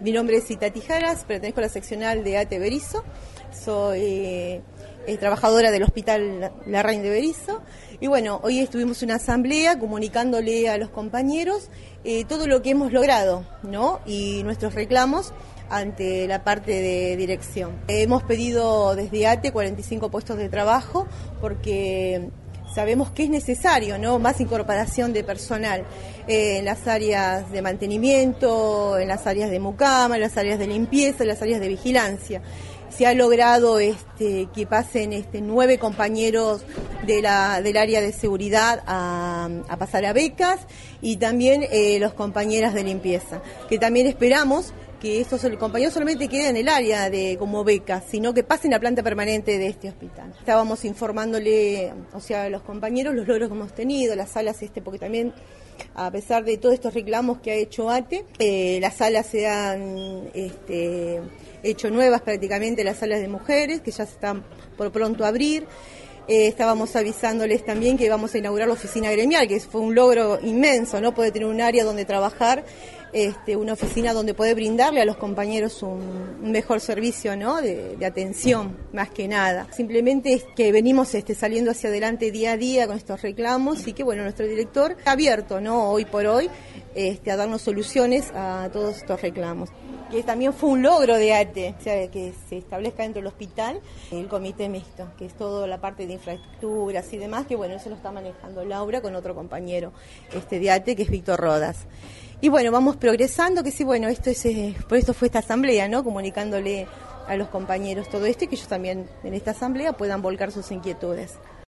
Mi nombre es Itati Jaras, pertenezco a la seccional de ATE Berisso, soy trabajadora del Hospital Larraín de Berisso. Y bueno, hoy estuvimos en una asamblea comunicándole a los compañeros todo lo que hemos logrado, ¿no? Y nuestros reclamos ante la parte de dirección. Hemos pedido desde ATE 45 puestos de trabajo porque sabemos que es necesario, ¿no? Más incorporación de personal en las áreas de mantenimiento, en las áreas de mucama, en las áreas de limpieza, en las áreas de vigilancia. Se ha logrado que pasen 9 compañeros del área de seguridad a pasar a becas, y también los compañeras de limpieza, que también esperamos que estos compañeros solamente queden en el área como becas, sino que pasen a planta permanente de este hospital. Estábamos informándole, a los compañeros los logros que hemos tenido, las salas, porque también, a pesar de todos estos reclamos que ha hecho ATE, las salas se han hecho nuevas prácticamente, las salas de mujeres, que ya se están por pronto a abrir. Estábamos avisándoles también que vamos a inaugurar la oficina gremial, que fue un logro inmenso, ¿no? Poder tener un área donde trabajar, una oficina donde poder brindarle a los compañeros un mejor servicio, ¿no? de atención, más que nada. Simplemente es que venimos saliendo hacia adelante día a día con estos reclamos, y que bueno, nuestro director está abierto, ¿no? Hoy por hoy, a darnos soluciones a todos estos reclamos. Que también fue un logro de ATE, que se establezca dentro del hospital el comité mixto, que es toda la parte de infraestructuras y demás, que bueno, eso lo está manejando Laura con otro compañero de ATE, que es Víctor Rodas. Y bueno, vamos progresando, que sí, bueno, por esto fue esta asamblea, ¿no? Comunicándole a los compañeros todo esto, y que ellos también en esta asamblea puedan volcar sus inquietudes.